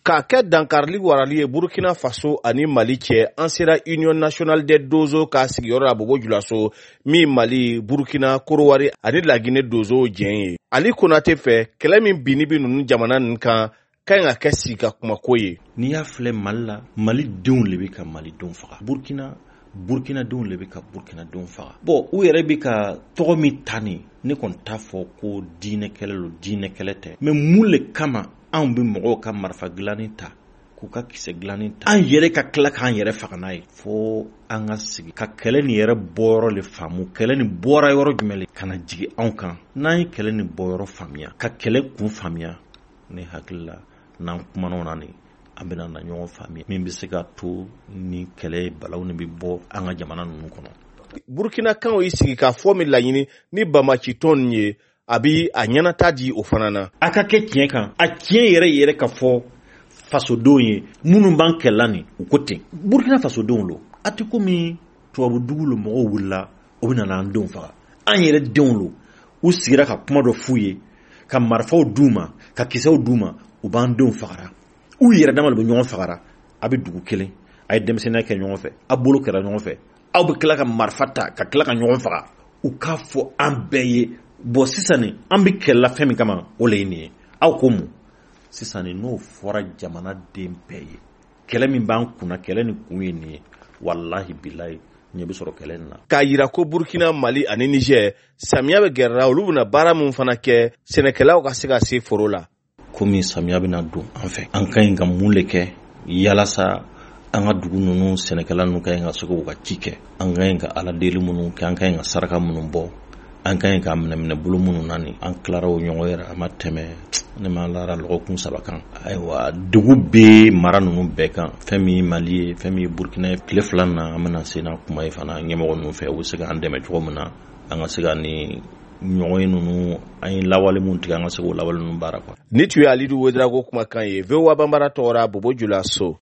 K'a kɛ dankarili warali ye Burkina Faso ani Mali cɛ an sera Union nationale des Dozo k'a sigiyɔrɔ la Bobo Julaso min Mali, Burkina, Korowari ani Lagine Dozo jɛn ye. Ali Konate fɛ kɛlɛ min binni bi ninnu jamana ninnu kan ka ɲi ka kɛ sigi ka kuma ko ye. N'i y'a filɛ Mali la, Malidenw de bɛ ka Malidenw faga. Burkinadenw de bɛ ka Burkinadenw faga. Bon u yɛrɛ bɛ ka tɔgɔ min ta nin, ne kɔni t'a fɔ ko diinɛ kɛlɛ lo, diinɛ kɛlɛ tɛ. Mais mun le kama anw bɛ mɔgɔw ka marifa dilanni ta k'u ka kisɛ dilanni ta, an yɛrɛ ka tila k'an yɛrɛ faga n'a ye, fo an ka sigi ka kɛlɛ nin yɛrɛ bɔyɔrɔ le faamu. Kɛlɛ nin bɔra yɔrɔ jumɛn le ka na jigin anw kan. N'an ye kɛlɛ nin bɔyɔrɔ faamuya, ka kɛlɛ kun faamuya, ne hakili la n'an kumana na nin an bɛna na ɲɔgɔn faamuya min bɛ se ka to ni kɛlɛ balaw ni bɛ bɔ an ka jamana ninnu kɔnɔ. Burkina kanw y'i sigi ka fɔ min laɲini ni Bamaci tɔn ye a bi a ɲɛnata di o fana na. A ka kɛ tiɲɛ kan, a tiɲɛ yɛrɛ ka fɔ fasodenw ye minnu b'an kɛlɛ ni u ko ten. Burkina fasodenw lo, a tɛ komi tubabu dugu lo mɔgɔw wulila o bɛ na an denw faga. An yɛrɛ denw lo, u sigira ka kuma dɔ f'u ye, ka marifaw d'u ma, ka kisɛw d'u ma, u b'an denw fagara. U yɛrɛ dama de bɛ ɲɔgɔn fagara. A bɛ dugu kelen, a ye denmisɛnniya kɛ ɲɔgɔn fɛ, a bolo kɛra ɲɔgɔn fɛ, aw bɛ tila ka marifa ta ka tila ka ɲɔgɔn faga. U k'a fɔ an bɛɛ ye. Bon sisan nin an bɛ kɛlɛla fɛn min kama o le ye nin ye. Aw ko mun? Sisan nin n'o fɔra jamanaden bɛɛ ye, kɛlɛ min b'an kunna, kɛlɛ nin kun ye nin ye, wallahi billahi ɲɛ bɛ sɔrɔ kɛlɛ nin na. K'a yira ko Burkina, Mali ani Niger samiya bɛ gɛrɛla olu bɛna baara min fana kɛ sɛnɛkɛlaw ka se ka se foro la. Komi samiya bɛna don an fɛ, an ka ɲi ka mun le kɛ yalasa an ka dugu ninnu sɛnɛkɛla ninnu ka ɲi ka se k'u ka ci kɛ, an ka ɲi ka ala deli minnu kɛ, an ka ɲi ka saraka minnu bɔ, an ka ɲi ka minɛ bolo minnu na nin an tilara o ɲɔgɔn yɛrɛ a ma tɛmɛ ne ma lara lɔgɔkun 3 kan. Ayiwa dugu bɛ mara ninnu bɛɛ kan, fɛn min Mali ye, fɛn min Burkina ye. Tile 2 na an bɛna se na kuma ye fana ɲɛmɔgɔ ninnu fɛ, u bɛ se k'an dɛmɛ cogo min na an ka se ka ni ɲɔgɔn ye ninnu an ye lawale mun tigɛ an ka se k'o lawale ninnu baara quoi. Ni tu ye Alidu Wedrago kumakan ye, VOA Bambara tɔgɔra Bobo Julaso.